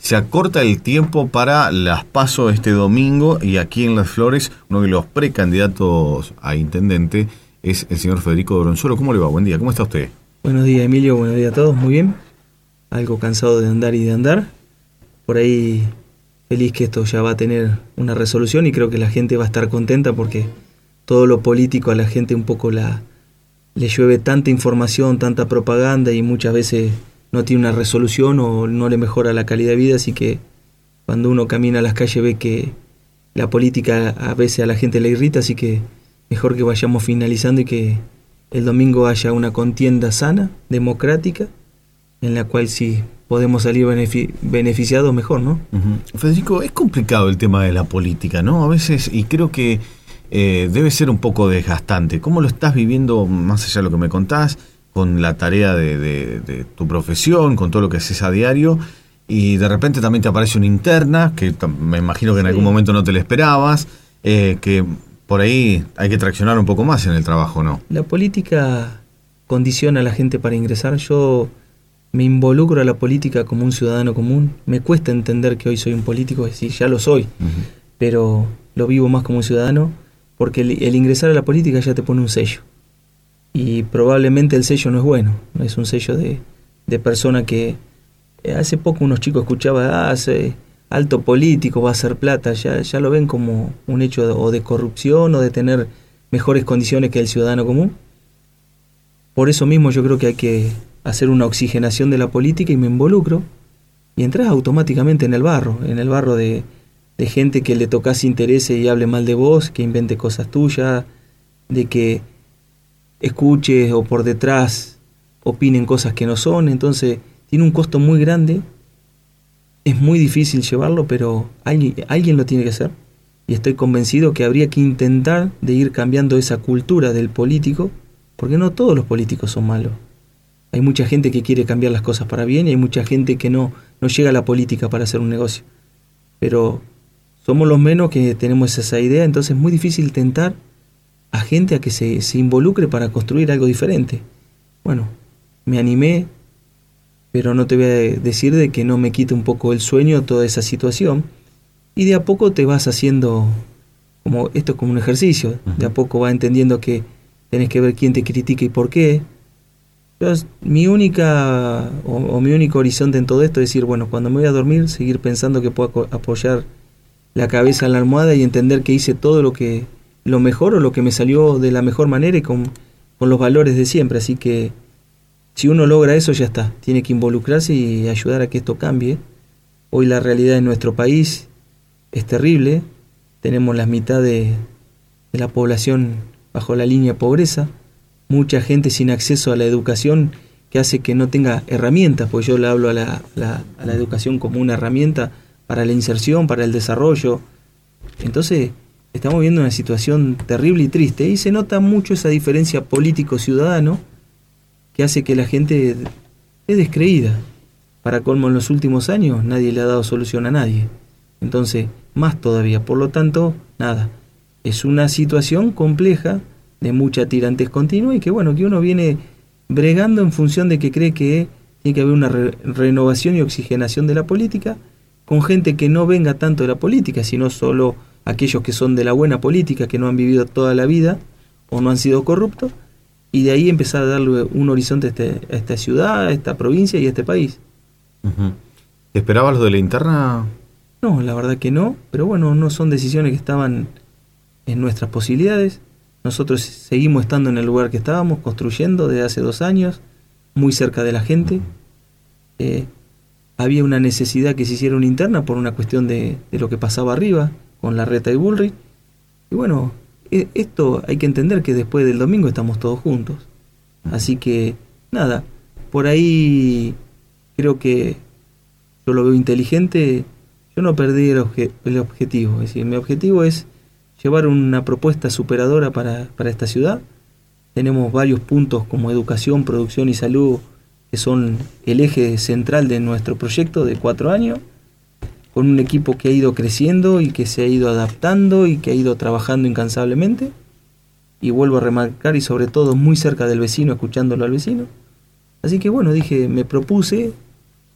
se acorta el tiempo para las PASO este domingo y aquí en Las Flores uno de los precandidatos a intendente es el señor Federico Doronzuelo. ¿Cómo le va? Buen día, ¿cómo está usted? Buenos días, Emilio, buenos días a todos, muy bien. Algo cansado de andar y de andar. Por ahí feliz que esto ya va a tener una resolución y creo que la gente va a estar contenta porque todo lo político a la gente un poco le llueve tanta información, tanta propaganda y muchas veces no tiene una resolución o no le mejora la calidad de vida, así que cuando uno camina a las calles ve que la política a veces a la gente le irrita, así que mejor que vayamos finalizando y que el domingo haya una contienda sana, democrática, en la cual si podemos salir beneficiados mejor, ¿no? Federico, es complicado el tema de la política, ¿no? A veces, y creo que debe ser un poco desgastante. ¿Cómo lo estás viviendo, más allá de lo que me contás, con la tarea de tu profesión, con todo lo que haces a diario, y de repente también te aparece una interna, que me imagino que en algún momento no te la esperabas, que por ahí hay que traccionar un poco más en el trabajo, ¿no? La política condiciona a la gente para ingresar. Yo me involucro a la política como un ciudadano común. Me cuesta entender que hoy soy un político, sí, ya lo soy, pero lo vivo más como un ciudadano, porque el ingresar a la política ya te pone un sello. Y probablemente el sello no es bueno, no es un sello de persona que... hace poco unos chicos escuchaban, alto político, va a hacer plata, ya lo ven como un hecho o de corrupción o de tener mejores condiciones que el ciudadano común. Por eso mismo yo creo que hay que hacer una oxigenación de la política y me involucro y entras automáticamente en el barro de gente que le tocas interés y hable mal de vos, que invente cosas tuyas, de que escuches o por detrás opinen cosas que no son. Entonces tiene un costo muy grande, es muy difícil llevarlo, pero alguien lo tiene que hacer y estoy convencido que habría que intentar de ir cambiando esa cultura del político, porque no todos los políticos son malos. Hay mucha gente que quiere cambiar las cosas para bien y hay mucha gente que no llega a la política para hacer un negocio, pero somos los menos que tenemos esa idea. Entonces es muy difícil tentar a gente a que se involucre para construir algo diferente. Bueno, me animé, pero no te voy a decir de que no me quite un poco el sueño toda esa situación, y de a poco te vas haciendo, como esto es como un ejercicio, de a poco vas entendiendo que tenés que ver quién te critica y por qué. Mi único horizonte en todo esto es decir, bueno, cuando me voy a dormir, seguir pensando que puedo apoyar la cabeza en la almohada y entender que hice todo lo mejor o lo que me salió de la mejor manera y con los valores de siempre. Así que si uno logra eso, ya está. Tiene que involucrarse y ayudar a que esto cambie. Hoy la realidad en nuestro país es terrible. Tenemos la mitad de la población bajo la línea de pobreza. Mucha gente sin acceso a la educación que hace que no tenga herramientas, pues yo le hablo a la educación como una herramienta para la inserción, para el desarrollo. Entonces estamos viendo una situación terrible y triste y se nota mucho esa diferencia político-ciudadano que hace que la gente es descreída. Para colmo, en los últimos años nadie le ha dado solución a nadie. Entonces, más todavía. Por lo tanto, nada. Es una situación compleja, de mucha tirantez continua y que bueno, que uno viene bregando en función de que cree que tiene que haber una renovación y oxigenación de la política, con gente que no venga tanto de la política, sino solo aquellos que son de la buena política, que no han vivido toda la vida o no han sido corruptos, y de ahí empezar a darle un horizonte a esta ciudad, a esta provincia y a este país. ¿Te esperabas lo de la interna? No, la verdad que no, pero bueno, no son decisiones que estaban en nuestras posibilidades. Nosotros seguimos estando en el lugar que estábamos, construyendo desde hace 2 años, muy cerca de la gente. Había una necesidad que se hiciera una interna por una cuestión de lo que pasaba arriba, con la reta de Bullrich. Y bueno, esto hay que entender que después del domingo estamos todos juntos. Así que, nada, por ahí creo que yo lo veo inteligente. Yo no perdí el objetivo. Es decir, mi objetivo es llevar una propuesta superadora para esta ciudad. Tenemos varios puntos como educación, producción y salud que son el eje central de nuestro proyecto de 4 años, con un equipo que ha ido creciendo y que se ha ido adaptando y que ha ido trabajando incansablemente, y vuelvo a remarcar, y sobre todo muy cerca del vecino, escuchándolo al vecino. Así que bueno, dije, me propuse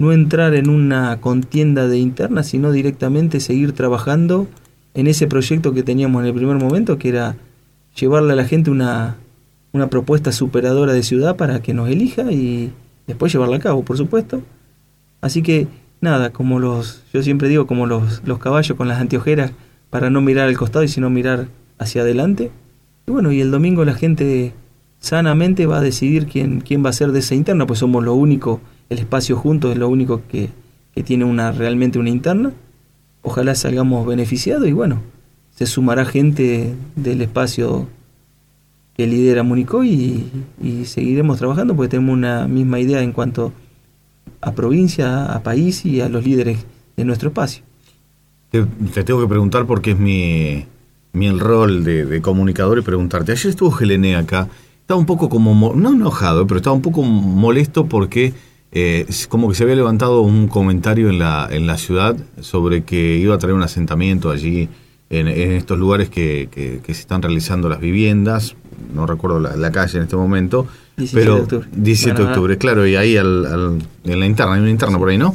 no entrar en una contienda de interna, sino directamente seguir trabajando en ese proyecto que teníamos en el primer momento, que era llevarle a la gente una propuesta superadora de ciudad para que nos elija y después llevarla a cabo, por supuesto. Así que nada, yo siempre digo, como los caballos con las anteojeras, para no mirar al costado y sino mirar hacia adelante. Y bueno, y el domingo la gente sanamente va a decidir quién va a ser de esa interna, pues somos lo único, el espacio juntos es lo único que tiene realmente una interna. Ojalá salgamos beneficiados y bueno, se sumará gente del espacio que lidera Municoy y seguiremos trabajando porque tenemos una misma idea en cuanto a provincia, a país y a los líderes de nuestro espacio. Te tengo que preguntar porque es mi rol de comunicador y preguntarte. Ayer estuvo Gelené acá, estaba un poco como, no enojado, pero estaba un poco molesto porque como que se había levantado un comentario en la ciudad sobre que iba a traer un asentamiento allí en estos lugares que se están realizando las viviendas, no recuerdo la calle en este momento, 17 de octubre, claro, y ahí en la interna, hay una interna por ahí, ¿no?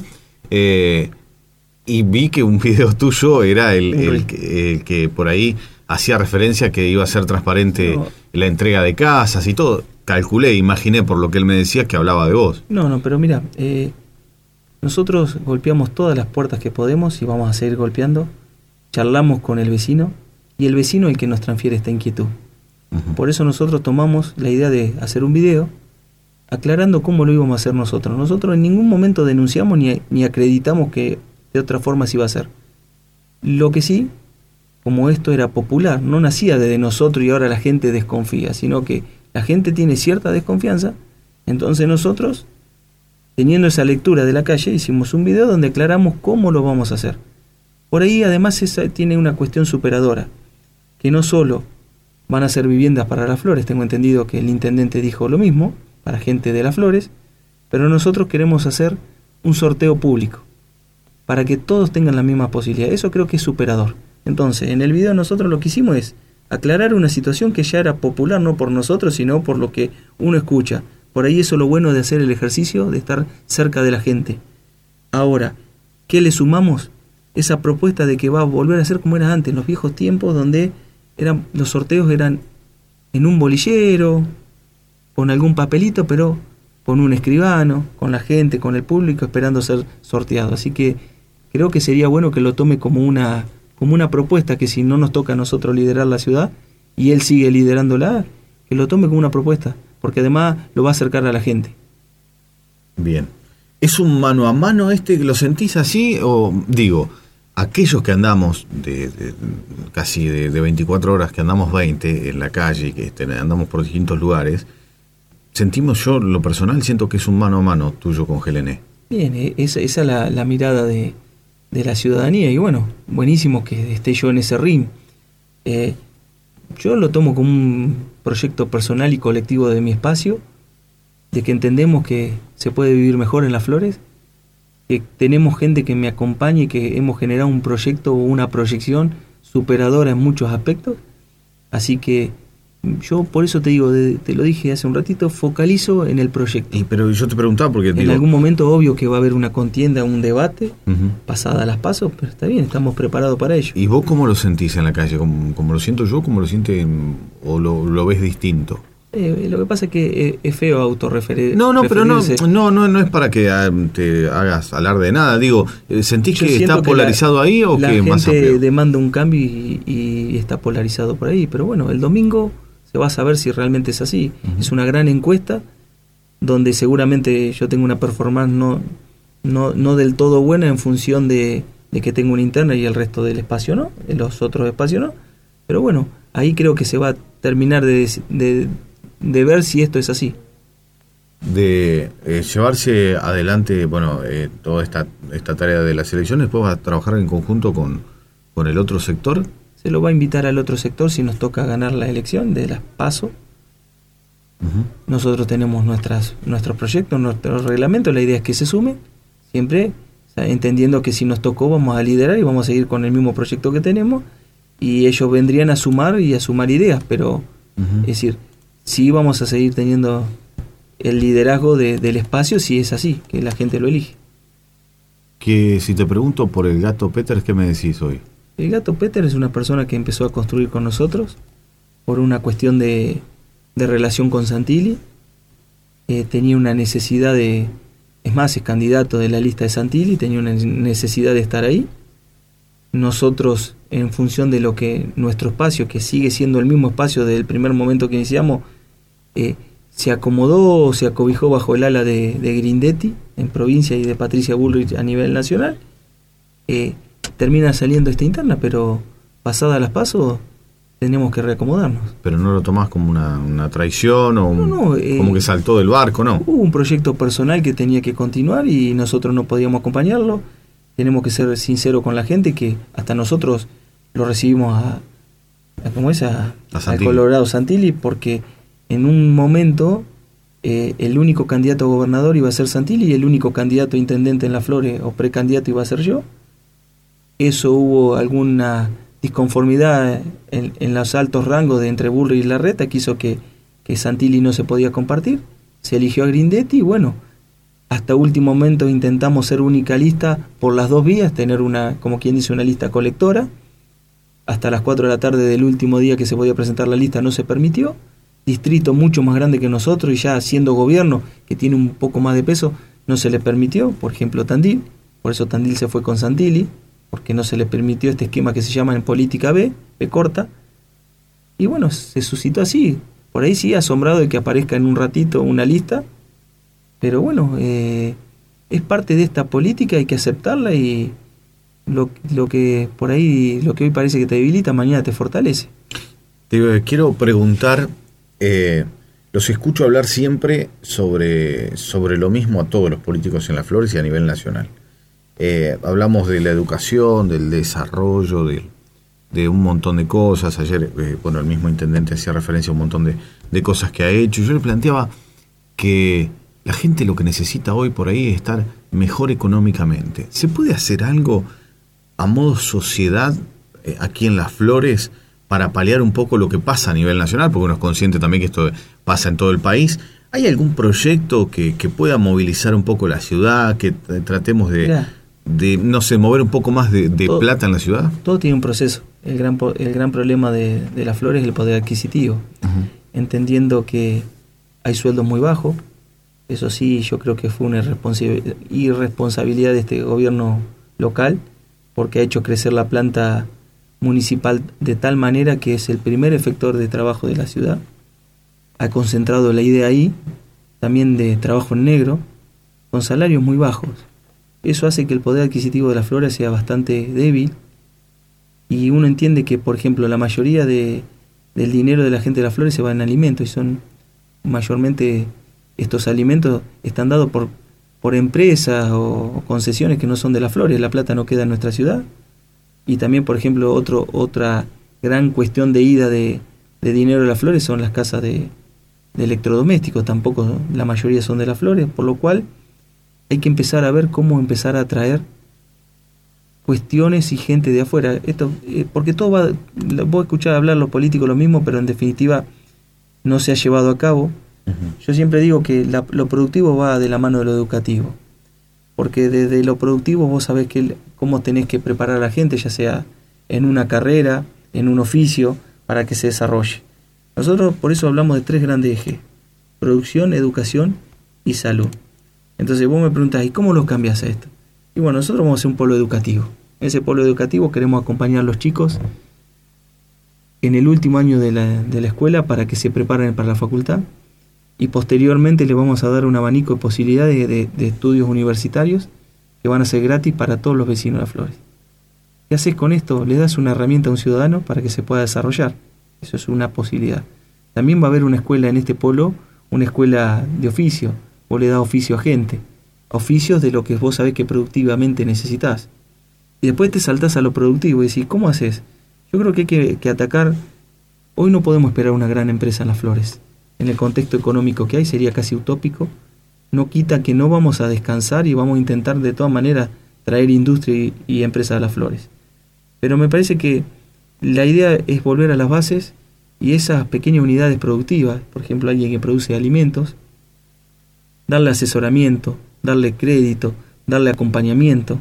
Y vi que un video tuyo era el que por ahí hacía referencia que iba a ser transparente la entrega de casas y todo. Calculé, imaginé por lo que él me decía que hablaba de vos. No, pero mira, nosotros golpeamos todas las puertas que podemos y vamos a seguir golpeando. Charlamos con el vecino y el vecino es el que nos transfiere esta inquietud. Uh-huh. Por eso nosotros tomamos la idea de hacer un video aclarando cómo lo íbamos a hacer nosotros. Nosotros en ningún momento denunciamos ni acreditamos que de otra forma se iba a hacer. Lo que sí, como esto era popular, no nacía desde nosotros y ahora la gente desconfía, sino que la gente tiene cierta desconfianza, entonces nosotros, teniendo esa lectura de la calle, hicimos un video donde aclaramos cómo lo vamos a hacer. Por ahí además tiene una cuestión superadora, que no solo van a ser viviendas para Las Flores, tengo entendido que el intendente dijo lo mismo, para gente de Las Flores, pero nosotros queremos hacer un sorteo público, para que todos tengan la misma posibilidad. Eso creo que es superador. Entonces, en el video nosotros lo que hicimos es aclarar una situación que ya era popular, no por nosotros, sino por lo que uno escucha. Por ahí eso es lo bueno de hacer el ejercicio, de estar cerca de la gente. Ahora, ¿qué le sumamos? Esa propuesta de que va a volver a ser como era antes, en los viejos tiempos, donde los sorteos eran en un bolillero, con algún papelito, pero con un escribano, con la gente, con el público, esperando ser sorteado. Así que creo que sería bueno que lo tome como una propuesta, que si no nos toca a nosotros liderar la ciudad y él sigue liderándola, que lo tome como una propuesta, porque además lo va a acercar a la gente. Bien. ¿Es un mano a mano lo sentís así? O digo, aquellos que andamos casi de 24 horas, que andamos 20 en la calle, que andamos por distintos lugares, sentimos, yo lo personal siento que es un mano a mano tuyo con Gelené. Bien, esa es la mirada de la ciudadanía y bueno, buenísimo que esté yo en ese ring. Yo lo tomo como un proyecto personal y colectivo de mi espacio, de que entendemos que se puede vivir mejor en Las Flores, que tenemos gente que me acompaña y que hemos generado un proyecto o una proyección superadora en muchos aspectos. Así que yo por eso te digo, te lo dije hace un ratito, focalizo en el proyecto. Pero yo te preguntaba porque... En algún momento obvio que va a haber una contienda, un debate, pasada las pasos, pero está bien, estamos preparados para ello. ¿Y vos cómo lo sentís en la calle? ¿Cómo lo siento yo? ¿Cómo lo sientes o lo ves distinto? Lo que pasa es que es feo autorreferirse. Pero no es para que te hagas alarde de nada. Digo, ¿sentís que está polarizado ahí o que más amplio? La gente demanda un cambio y está polarizado por ahí. Pero bueno, el domingo se va a saber si realmente es así. Uh-huh. Es una gran encuesta donde seguramente yo tengo una performance no del todo buena en función de que tengo una interna y el resto del espacio no, en los otros espacios no. Pero bueno, ahí creo que se va a terminar de ver si esto es así. De llevarse adelante, toda esta tarea de las elecciones, ¿después va a trabajar en conjunto con el otro sector? Se lo va a invitar al otro sector si nos toca ganar la elección de las PASO. Uh-huh. Nosotros tenemos nuestros proyectos, nuestros reglamentos, la idea es que se sume, siempre entendiendo que si nos tocó vamos a liderar y vamos a seguir con el mismo proyecto que tenemos, y ellos vendrían a sumar ideas, pero uh-huh. Es decir, sí vamos a seguir teniendo el liderazgo del espacio si es así, que la gente lo elige. Que si te pregunto por el gato Peter, ¿qué me decís hoy? El gato Peter es una persona que empezó a construir con nosotros por una cuestión de relación con Santilli. Tenía una necesidad de... Es más, es candidato de la lista de Santilli, tenía una necesidad de estar ahí. Nosotros, en función de lo que nuestro espacio, que sigue siendo el mismo espacio desde el primer momento que iniciamos, se acomodó, se acobijó bajo el ala de Grindetti en provincia y de Patricia Bullrich a nivel nacional. Termina saliendo esta interna, pero pasada las PASO tenemos que reacomodarnos. Pero no lo tomás como una traición o como que saltó del barco, ¿no? Hubo un proyecto personal que tenía que continuar y nosotros no podíamos acompañarlo. Tenemos que ser sinceros con la gente, que hasta nosotros lo recibimos a Colorado Santilli, porque en un momento el único candidato a gobernador iba a ser Santilli y el único candidato a intendente en Las Flores o precandidato iba a ser yo. Eso hubo alguna disconformidad en los altos rangos de entre Bullrich y Larreta, que hizo que Santilli no se podía compartir. Se eligió a Grindetti y bueno, hasta último momento intentamos ser única lista por las dos vías, tener como quien dice, una lista colectora. Hasta las 4 de la tarde del último día que se podía presentar la lista no se permitió. Distrito mucho más grande que nosotros y ya siendo gobierno, que tiene un poco más de peso, no se le permitió. Por ejemplo, Tandil. Por eso Tandil se fue con Santilli, porque no se le permitió este esquema que se llama en política B corta. Y bueno, se suscitó así. Por ahí sí, asombrado de que aparezca en un ratito una lista. Pero bueno, es parte de esta política, hay que aceptarla y lo que por ahí, lo que hoy parece que te debilita, mañana te fortalece. Te quiero preguntar, los escucho hablar siempre sobre lo mismo a todos los políticos en Las Flores y a nivel nacional. Hablamos de la educación, del desarrollo, de un montón de cosas. Ayer, el mismo intendente hacía referencia a un montón de cosas que ha hecho. Yo le planteaba que la gente lo que necesita hoy por ahí es estar mejor económicamente. ¿Se puede hacer algo a modo sociedad aquí en Las Flores para paliar un poco lo que pasa a nivel nacional? Porque uno es consciente también que esto pasa en todo el país. ¿Hay algún proyecto que pueda movilizar un poco la ciudad, que tratemos de no sé, mover un poco más de plata en la ciudad? Todo tiene un proceso. El gran problema de Las Flores es el poder adquisitivo. Uh-huh. Entendiendo que hay sueldos muy bajos. Eso sí, yo creo que fue una irresponsabilidad de este gobierno local, porque ha hecho crecer la planta municipal de tal manera que es el primer efector de trabajo de la ciudad. Ha concentrado la idea ahí, también de trabajo en negro, con salarios muy bajos. Eso hace que el poder adquisitivo de Las Flores sea bastante débil, y uno entiende que, por ejemplo, la mayoría del dinero de la gente de Las Flores se va en alimentos, y son mayormente estos alimentos están dados por empresas o concesiones que no son de Las Flores. La plata no queda en nuestra ciudad. Y también, por ejemplo, otra gran cuestión de ida de dinero de Las Flores son las casas de electrodomésticos. Tampoco la mayoría son de Las Flores, por lo cual hay que empezar a ver cómo empezar a atraer cuestiones y gente de afuera. Esto, porque todo voy a escuchar hablar los políticos lo mismo, pero en definitiva no se ha llevado a cabo. Uh-huh. Yo siempre digo que lo productivo va de la mano de lo educativo, porque desde lo productivo vos sabés cómo tenés que preparar a la gente, ya sea en una carrera, en un oficio, para que se desarrolle. Nosotros por eso hablamos de 3 grandes ejes: producción, educación y salud. Entonces vos me preguntás, ¿y cómo los cambias a esto? Y bueno, nosotros vamos a hacer un polo educativo. En ese polo educativo queremos acompañar a los chicos en el último año de la escuela para que se preparen para la facultad, y posteriormente les vamos a dar un abanico de posibilidades de estudios universitarios que van a ser gratis para todos los vecinos de Las Flores. ¿Qué haces con esto? Le das una herramienta a un ciudadano para que se pueda desarrollar. Eso es una posibilidad. También va a haber una escuela en este polo, una escuela de oficio. Vos le das oficio a gente, oficios de lo que vos sabés que productivamente necesitas. Y después te saltás a lo productivo y decís, ¿cómo haces? Yo creo que hay que atacar. Hoy no podemos esperar una gran empresa en Las Flores. En el contexto económico que hay sería casi utópico. No quita que no vamos a descansar y vamos a intentar de todas maneras traer industria y empresas a Las Flores. Pero me parece que la idea es volver a las bases y esas pequeñas unidades productivas, por ejemplo, alguien que produce alimentos, darle asesoramiento, darle crédito, darle acompañamiento,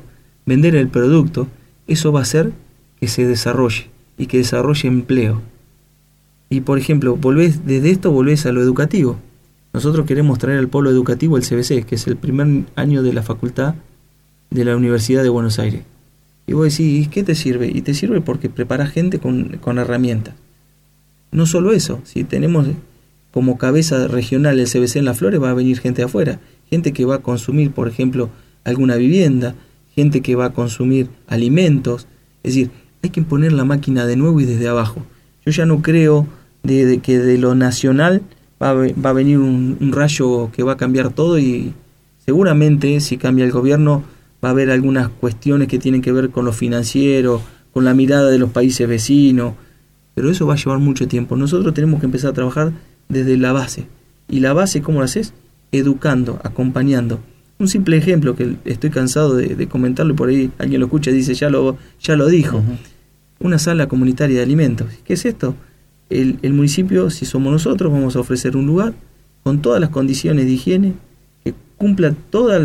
vender el producto, eso va a hacer que se desarrolle y que desarrolle empleo. Y por ejemplo, desde esto volvés a lo educativo. Nosotros queremos traer al polo educativo el CBC, que es el primer año de la facultad de la Universidad de Buenos Aires. Y vos decís, ¿y qué te sirve? Y te sirve porque preparás gente con herramientas. No solo eso, si tenemos como cabeza regional el CBC en Las Flores, va a venir gente de afuera, gente que va a consumir, por ejemplo, alguna vivienda, gente que va a consumir alimentos. Es decir, hay que poner la máquina de nuevo y desde abajo. Yo ya no creo de que de lo nacional va a venir un rayo que va a cambiar todo, y seguramente si cambia el gobierno va a haber algunas cuestiones que tienen que ver con lo financiero, con la mirada de los países vecinos, pero eso va a llevar mucho tiempo. Nosotros tenemos que empezar a trabajar desde la base. ¿Y la base cómo la haces? Educando, acompañando. Un simple ejemplo que estoy cansado de comentarlo, y por ahí alguien lo escucha y dice, ya lo dijo. Uh-huh. Una sala comunitaria de alimentos. ¿Qué es esto? El municipio, si somos nosotros, vamos a ofrecer un lugar con todas las condiciones de higiene, que cumpla todas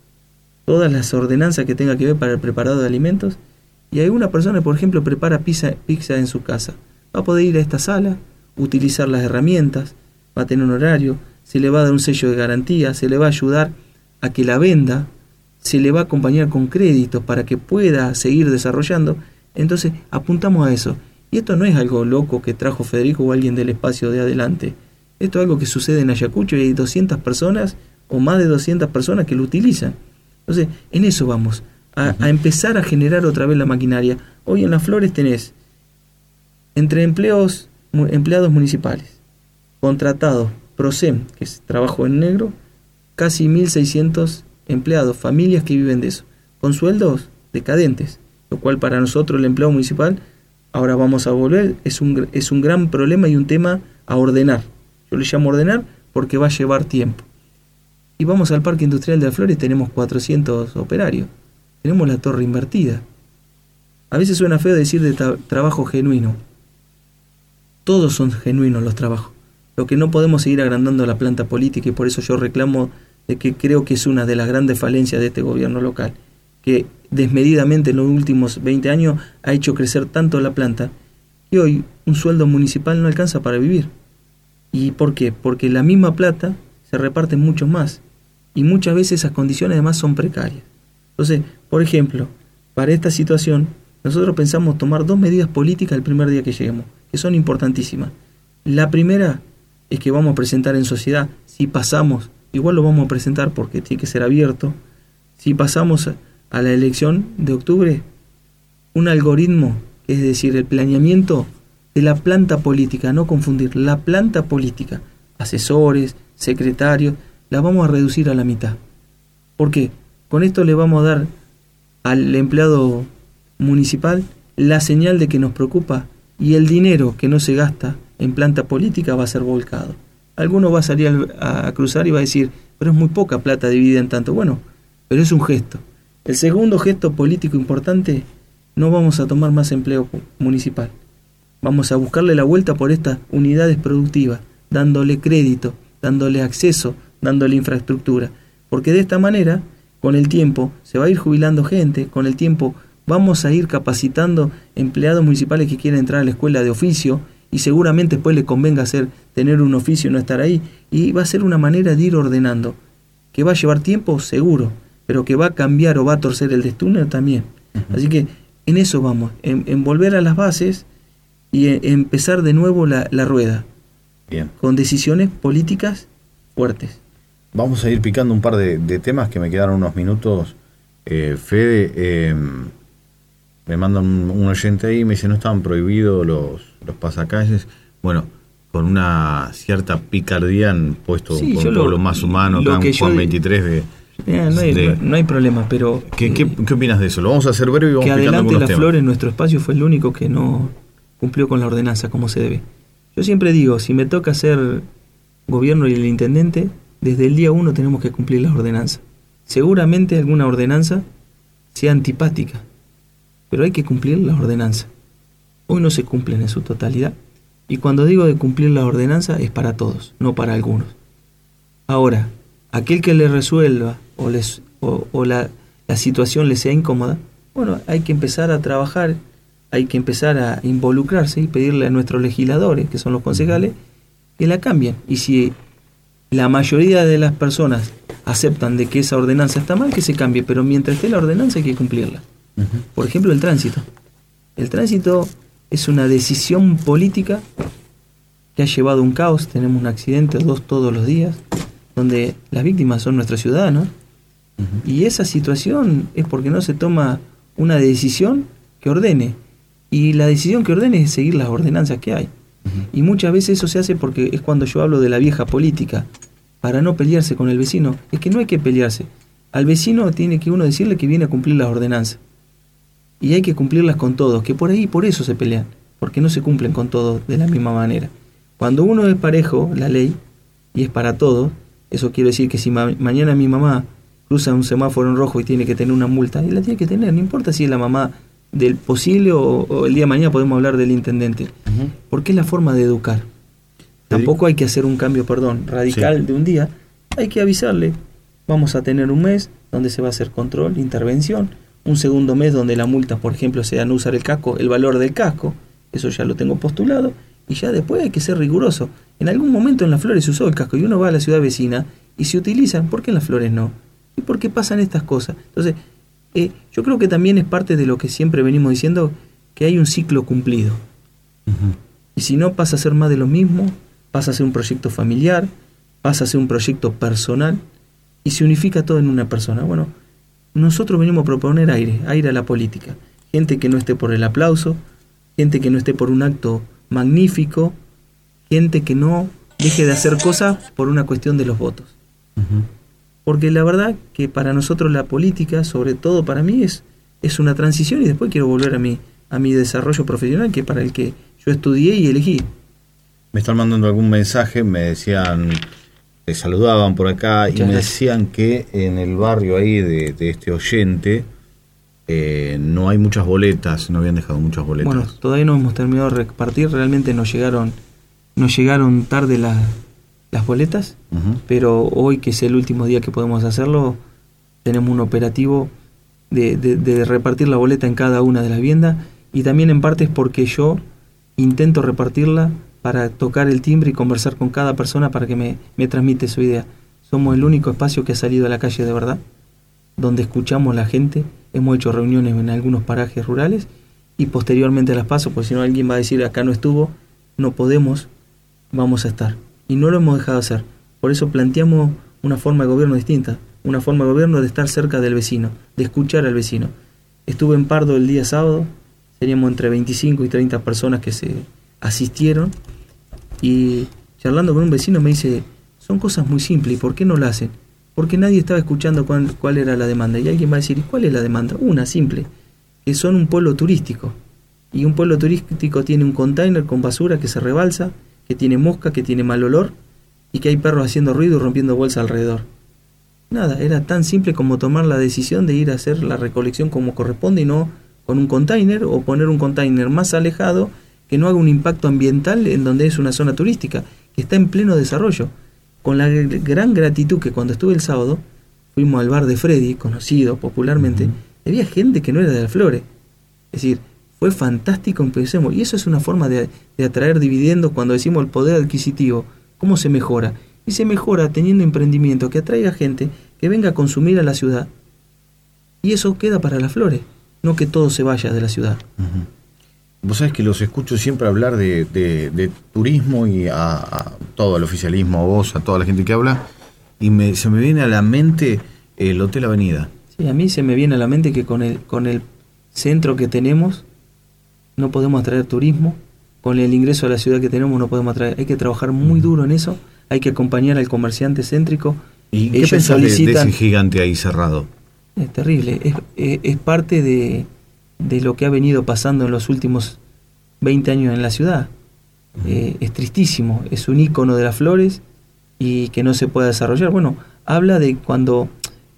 las ordenanzas que tenga que ver para el preparado de alimentos. Y hay una persona, por ejemplo, prepara pizza en su casa. Va a poder ir a esta sala, utilizar las herramientas, va a tener un horario, se le va a dar un sello de garantía, se le va a ayudar a que la venda, se le va a acompañar con créditos para que pueda seguir desarrollando. Entonces apuntamos a eso. Y esto no es algo loco que trajo Federico o alguien del espacio de adelante. Esto es algo que sucede en Ayacucho y hay 200 personas o más de 200 personas que lo utilizan. Entonces, en eso vamos, a empezar a generar otra vez la maquinaria. Hoy en Las Flores tenés entre empleados municipales, contratados, PROSEM, que es trabajo en negro, casi 1.600 empleados, familias que viven de eso, con sueldos decadentes, lo cual para nosotros el empleado municipal, ahora vamos a volver, es un gran problema y un tema a ordenar. Yo le llamo ordenar porque va a llevar tiempo. Y vamos al Parque Industrial de Las Flores, tenemos 400 operarios, tenemos la torre invertida. A veces suena feo decir de trabajo genuino. Todos son genuinos los trabajos. Lo que no podemos seguir agrandando la planta política, y por eso yo reclamo de que creo que es una de las grandes falencias de este gobierno local, que desmedidamente en los últimos 20 años ha hecho crecer tanto la planta, y hoy un sueldo municipal no alcanza para vivir. ¿Y por qué? Porque la misma plata se reparte mucho más, y muchas veces esas condiciones además son precarias. Entonces, por ejemplo, para esta situación, nosotros pensamos tomar 2 medidas políticas el primer día que lleguemos, que son importantísimas. La primera es que vamos a presentar en sociedad, si pasamos, igual lo vamos a presentar porque tiene que ser abierto, si pasamos a la elección de octubre, un algoritmo, es decir, el planeamiento de la planta política, no confundir, la planta política, asesores, secretarios, la vamos a reducir a la mitad. ¿Por qué? Con esto le vamos a dar al empleado municipal la señal de que nos preocupa, y el dinero que no se gasta en planta política va a ser volcado. Alguno va a salir a cruzar y va a decir, pero es muy poca plata dividida en tanto. Bueno, pero es un gesto. El segundo gesto político importante, no vamos a tomar más empleo municipal. Vamos a buscarle la vuelta por estas unidades productivas, dándole crédito, dándole acceso, dándole infraestructura. Porque de esta manera, con el tiempo, se va a ir jubilando gente, con el tiempo vamos a ir capacitando empleados municipales que quieren entrar a la escuela de oficio, y seguramente después les convenga tener un oficio y no estar ahí, y va a ser una manera de ir ordenando, que va a llevar tiempo seguro, pero que va a cambiar o va a torcer el destino también. Uh-huh. Así que en eso vamos, en volver a las bases y empezar de nuevo la rueda. Bien. Con decisiones políticas fuertes. Vamos a ir picando un par de temas que me quedaron unos minutos. Fede, me mandan un oyente ahí y me dice, no estaban prohibidos los pasacalles. Bueno, con una cierta picardía han puesto un pueblo más humano, acá en Juan 23 no hay problema, pero... ¿Qué opinas de eso? Lo vamos a hacer breve y vamos que picando adelante algunos la temas. Flor en nuestro espacio fue el único que no cumplió con la ordenanza como se debe. Yo siempre digo, si me toca ser gobierno y el intendente, desde el día 1 tenemos que cumplir las ordenanzas. Seguramente alguna ordenanza sea antipática, pero hay que cumplir las ordenanzas. Hoy no se cumplen en su totalidad, y cuando digo de cumplir las ordenanzas es para todos, no para algunos. Ahora, aquel que le resuelva o la situación le sea incómoda, Bueno, hay que empezar a trabajar, hay que empezar a involucrarse y pedirle a nuestros legisladores, que son los concejales, que la cambien. Y si la mayoría de las personas aceptan de que esa ordenanza está mal, que se cambie, pero mientras esté la ordenanza hay que cumplirla. Por ejemplo, el tránsito. El tránsito es una decisión política que ha llevado un caos. Tenemos un accidente o dos todos los días, donde las víctimas son nuestros ciudadanos. Y esa situación es porque no se toma una decisión que ordene. Y la decisión que ordene es seguir las ordenanzas que hay. Y muchas veces eso se hace porque es cuando yo hablo de la vieja política, para no pelearse con el vecino. Es que no hay que pelearse. Al vecino tiene que uno decirle que viene a cumplir las ordenanzas. Y hay que cumplirlas con todos, que por eso se pelean, porque no se cumplen con todos de la misma manera. Cuando uno es parejo, la ley, y es para todos, eso quiere decir que si mañana mi mamá cruza un semáforo en rojo y tiene que tener una multa, y la tiene que tener, no importa si es la mamá del posible o el día de mañana podemos hablar del intendente, porque es la forma de educar. Tampoco hay que hacer un cambio, radical de un día, hay que avisarle, vamos a tener un mes donde se va a hacer control, intervención, un segundo mes donde la multa, por ejemplo, sea no usar el casco, el valor del casco, eso ya lo tengo postulado, y ya después hay que ser riguroso. En algún momento en Las Flores se usó el casco y uno va a la ciudad vecina y se utilizan, ¿por qué en Las Flores no? ¿Y por qué pasan estas cosas? Entonces, yo creo que también es parte de lo que siempre venimos diciendo, que hay un ciclo cumplido. Y si no, pasa a ser más de lo mismo, pasa a ser un proyecto familiar, pasa a ser un proyecto personal, y se unifica todo en una persona. Bueno, nosotros venimos a proponer aire a la política. Gente que no esté por el aplauso, gente que no esté por un acto magnífico, gente que no deje de hacer cosas por una cuestión de los votos. Porque la verdad que para nosotros la política, sobre todo para mí, es una transición, y después quiero volver a mi desarrollo profesional, que para el que yo estudié y elegí. Me están mandando algún mensaje, me decían, te saludaban por acá. Muchas y me gracias. Decían que en el barrio ahí de este oyente no hay muchas boletas, no habían dejado muchas boletas. Bueno, todavía no hemos terminado de repartir, realmente nos llegaron tarde las boletas, pero hoy, que es el último día que podemos hacerlo, tenemos un operativo de repartir la boleta en cada una de las viviendas, y también en parte es porque yo intento repartirla para tocar el timbre y conversar con cada persona para que me transmite su idea. Somos el único espacio que ha salido a la calle de verdad, donde escuchamos a la gente. Hemos hecho reuniones en algunos parajes rurales y posteriormente a las PASO, porque si no alguien va a decir acá no estuvo, no podemos, vamos a estar. Y no lo hemos dejado hacer. Por eso planteamos una forma de gobierno distinta, una forma de gobierno de estar cerca del vecino, de escuchar al vecino. Estuve en Pardo el día sábado, teníamos entre 25 y 30 personas que se asistieron, y charlando con un vecino me dice, son cosas muy simples, ¿y por qué no lo hacen? Porque nadie estaba escuchando cuál era la demanda. Y alguien va a decir, ¿y cuál es la demanda? Una simple, que son un pueblo turístico, y un pueblo turístico tiene un container con basura que se rebalsa, que tiene mosca, que tiene mal olor, y que hay perros haciendo ruido y rompiendo bolsas alrededor. Nada, era tan simple como tomar la decisión de ir a hacer la recolección como corresponde, y no con un container, o poner un container más alejado que no haga un impacto ambiental en donde es una zona turística, que está en pleno desarrollo. Con la gran gratitud que cuando estuve el sábado, fuimos al bar de Freddy, conocido popularmente, había gente que no era de Las Flores. Es decir, fue fantástico, empecemos, y eso es una forma de atraer dividendos. Cuando decimos el poder adquisitivo, ¿cómo se mejora? Y se mejora teniendo emprendimiento que atraiga gente que venga a consumir a la ciudad, y eso queda para Las Flores, no que todo se vaya de la ciudad. Vos sabés que los escucho siempre hablar de turismo, y a todo el oficialismo, a vos, a toda la gente que habla, y se me viene a la mente el Hotel Avenida. Sí, a mí se me viene a la mente que con el centro que tenemos no podemos atraer turismo, con el ingreso a la ciudad que tenemos no podemos atraer. Hay que trabajar muy duro en eso, hay que acompañar al comerciante céntrico. ¿Y qué pensás de ese gigante ahí cerrado? Es terrible, es parte de lo que ha venido pasando en los últimos 20 años en la ciudad. Es tristísimo, es un ícono de Las Flores y que no se pueda desarrollar. Bueno, habla de cuando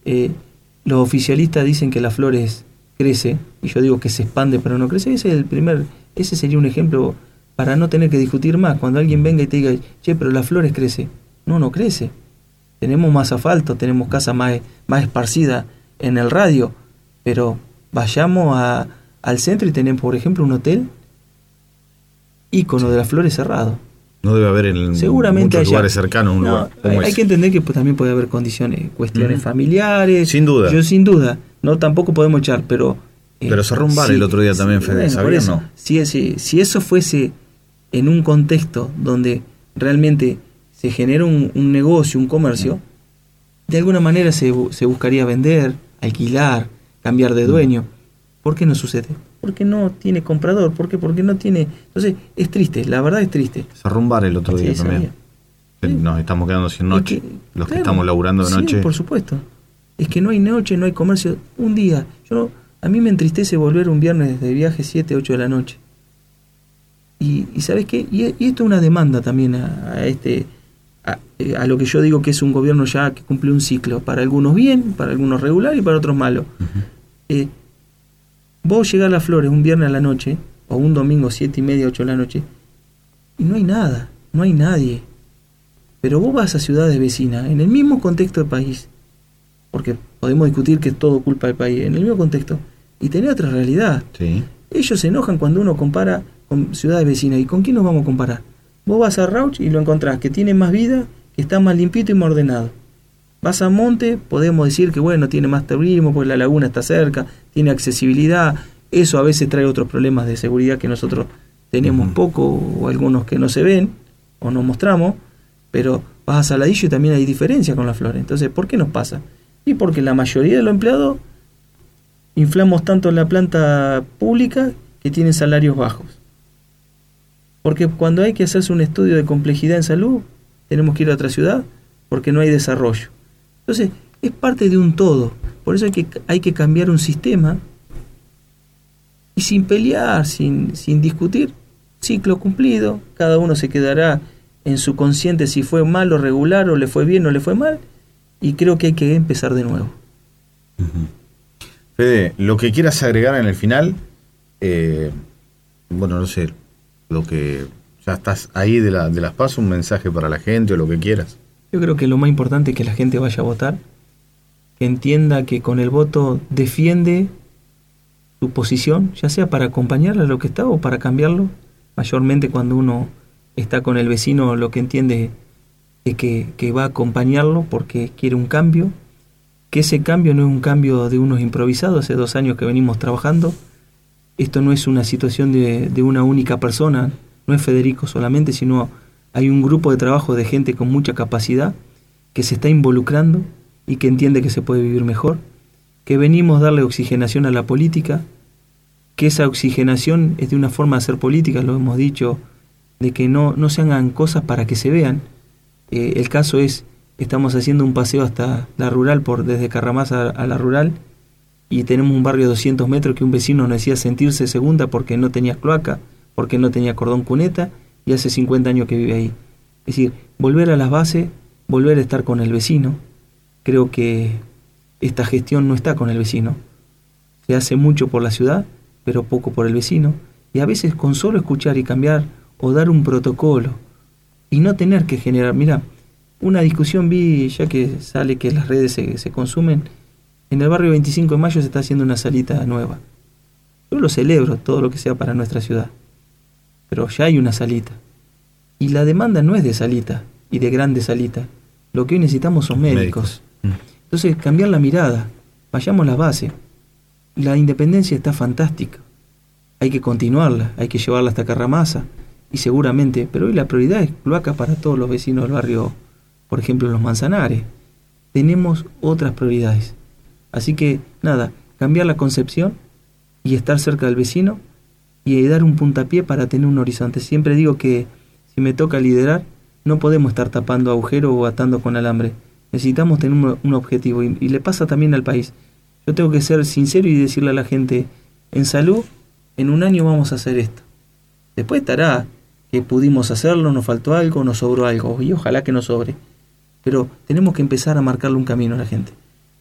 los oficialistas dicen que Las Flores crece, y yo digo que se expande pero no crece. Ese sería un ejemplo para no tener que discutir más. Cuando alguien venga y te diga, che, pero Las Flores crece. No crece. Tenemos más asfalto, tenemos casas más esparcidas en el radio, pero vayamos al centro y tenemos, por ejemplo, un hotel ícono de las flores cerrado. No debe haber en seguramente muchos lugares cercanos un lugar como hay que entender que también puede haber cuestiones familiares. Sin duda. Yo sin duda, no tampoco podemos echar, pero cerró un bar el otro día también, Fede, bueno, ¿sabías? No. Si eso fuese en un contexto donde realmente se genera un negocio, un comercio, de alguna manera se buscaría vender, alquilar, cambiar de dueño. ¿Por qué no sucede? Porque no tiene comprador. ¿Por qué? Porque no tiene... Entonces, es triste, la verdad es triste. Cerró un bar el otro día también. Nos estamos quedando sin noche, que estamos laburando de noche. Sí, por supuesto. Es que no hay noche, no hay comercio. Un día, a mí me entristece volver un viernes de viaje 7, 8 de la noche. Y ¿sabes qué? Y esto es una demanda también a lo que yo digo que es un gobierno ya que cumple un ciclo. Para algunos bien, para algunos regular y para otros malo. Vos llegás a Las Flores un viernes a la noche, o un domingo 7:30, 8 de la noche, y no hay nada, no hay nadie. Pero vos vas a ciudades vecinas, en el mismo contexto del país, porque podemos discutir que es todo culpa del país, en el mismo contexto, y tenés otra realidad. Sí. Ellos se enojan cuando uno compara con ciudades vecinas. ¿Y con quién nos vamos a comparar? Vos vas a Rauch y lo encontrás que tiene más vida, que está más limpito y más ordenado. Vas a Monte, podemos decir que bueno, tiene más turismo, porque la laguna está cerca, tiene accesibilidad. Eso a veces trae otros problemas de seguridad que nosotros tenemos poco, o algunos que no se ven, o no mostramos, pero vas a Saladillo y también hay diferencia con Las Flores. Entonces, ¿por qué nos pasa? Y porque la mayoría de los empleados inflamos tanto en la planta pública que tienen salarios bajos. Porque cuando hay que hacerse un estudio de complejidad en salud, tenemos que ir a otra ciudad porque no hay desarrollo. Entonces, es parte de un todo. Por eso hay que cambiar un sistema y sin pelear, sin discutir, ciclo cumplido, cada uno se quedará en su consciente si fue mal o regular, o le fue bien o le fue mal, y creo que hay que empezar de nuevo. Fede, lo que quieras agregar en el final, bueno, no sé, lo que ya estás ahí de las PASO, un mensaje para la gente o lo que quieras. Yo creo que lo más importante es que la gente vaya a votar, que entienda que con el voto defiende su posición, ya sea para acompañarle a lo que está o para cambiarlo. Mayormente cuando uno está con el vecino, lo que entiende es que va a acompañarlo porque quiere un cambio, que ese cambio no es un cambio de unos improvisados. Hace 2 años que venimos trabajando. Esto no es una situación de una única persona, no es Federico solamente, sino hay un grupo de trabajo de gente con mucha capacidad que se está involucrando y que entiende que se puede vivir mejor, que venimos a darle oxigenación a la política, que esa oxigenación es de una forma de hacer política, lo hemos dicho, de que no se hagan cosas para que se vean. El caso es, estamos haciendo un paseo hasta la rural, desde Carramasa a la rural, y tenemos un barrio de 200 metros que un vecino nos decía sentirse segunda porque no tenía cloaca, porque no tenía cordón cuneta, y hace 50 años que vive ahí. Es decir, volver a las bases, volver a estar con el vecino. Creo que esta gestión no está con el vecino. Se hace mucho por la ciudad, pero poco por el vecino. Y a veces con solo escuchar y cambiar o dar un protocolo y no tener que generar... Mira, una discusión vi, ya que sale que las redes se consumen, en el barrio 25 de Mayo se está haciendo una salita nueva. Yo lo celebro, todo lo que sea para nuestra ciudad. Pero ya hay una salita. Y la demanda no es de salita y de grande salita. Lo que hoy necesitamos son médicos. Entonces, cambiar la mirada. Vayamos a la base. La independencia está fantástica. Hay que continuarla, hay que llevarla hasta Carramasa. Y seguramente, pero hoy la prioridad es cloaca para todos los vecinos del barrio, por ejemplo, en los Manzanares. Tenemos otras prioridades. Así que, nada, cambiar la concepción y estar cerca del vecino y dar un puntapié para tener un horizonte. Siempre digo que si me toca liderar, no podemos estar tapando agujeros o atando con alambre. Necesitamos tener un objetivo y le pasa también al país. Yo tengo que ser sincero y decirle a la gente, en salud, en 1 año vamos a hacer esto. Después estará que pudimos hacerlo, nos faltó algo, nos sobró algo, y ojalá que nos sobre. Pero tenemos que empezar a marcarle un camino a la gente.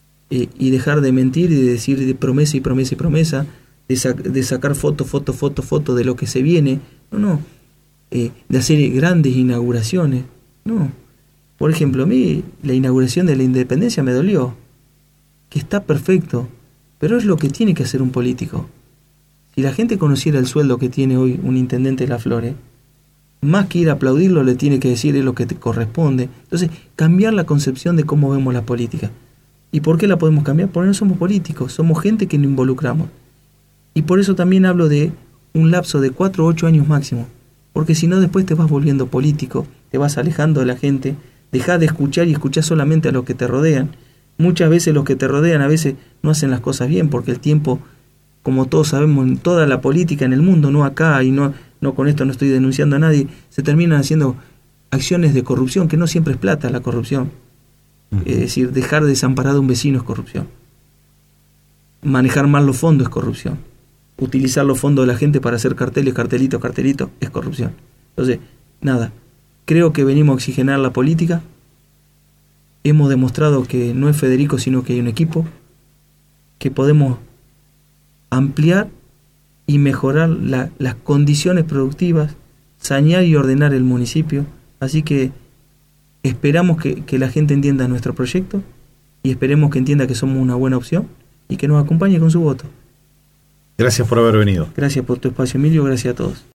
Y dejar de mentir y de decir de promesa y promesa y promesa, de sacar foto de lo que se viene. No. De hacer grandes inauguraciones. No. Por ejemplo, a mí la inauguración de la Independencia me dolió. Que está perfecto. pero es lo que tiene que hacer un político. Si la gente conociera el sueldo que tiene hoy un intendente de Las Flores, más que ir a aplaudirlo, le tiene que decir es lo que te corresponde. Entonces, cambiar la concepción de cómo vemos la política. ¿Y por qué la podemos cambiar? Porque no somos políticos, somos gente que nos involucramos. Y por eso también hablo de un lapso de 4 o 8 años máximo. Porque si no, después te vas volviendo político, te vas alejando de la gente, dejás de escuchar y escuchás solamente a los que te rodean. Muchas veces los que te rodean a veces no hacen las cosas bien, porque el tiempo, como todos sabemos, en toda la política en el mundo, no acá, y no con esto no estoy denunciando a nadie, se terminan haciendo acciones de corrupción, que no siempre es plata la corrupción. Es decir, dejar desamparado a un vecino es corrupción. Manejar mal los fondos es corrupción. Utilizar los fondos de la gente para hacer carteles, cartelitos, es corrupción. Entonces, nada, creo que venimos a oxigenar la política. Hemos demostrado que no es Federico, sino que hay un equipo, que podemos ampliar y mejorar las condiciones productivas, sanear y ordenar el municipio. Así que esperamos que la gente entienda nuestro proyecto y esperemos que entienda que somos una buena opción y que nos acompañe con su voto. Gracias por haber venido. Gracias por tu espacio, Emilio. Gracias a todos.